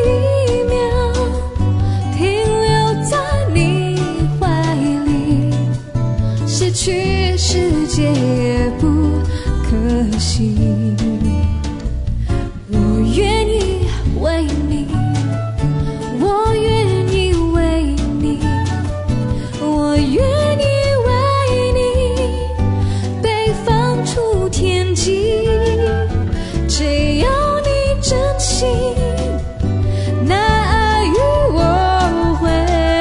一秒停留在你怀里，失去世界也不可惜。我愿意为你，我愿意为你，我愿意为你被放出天际，只要你真心，那爱与我会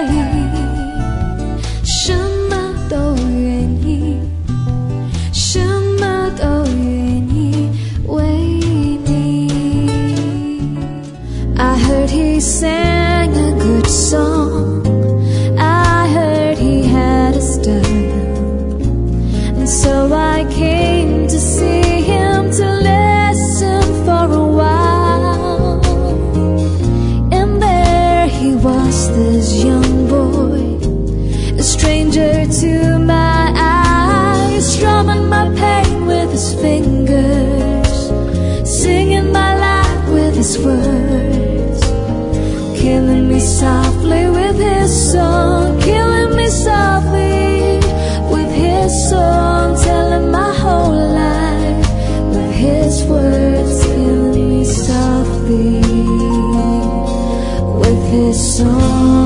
什么都愿意，什么都愿意为你。 I heard he sang a good song, I heard he had a style, and so I came to see him, to listen for a while. And there he was, this young boy, a stranger to my eyes, strumming my pain with his fingers, singing my life with his words, killing me softly with his song, killing me softly with his song, telling my whole life with his words, killing me softly with his song.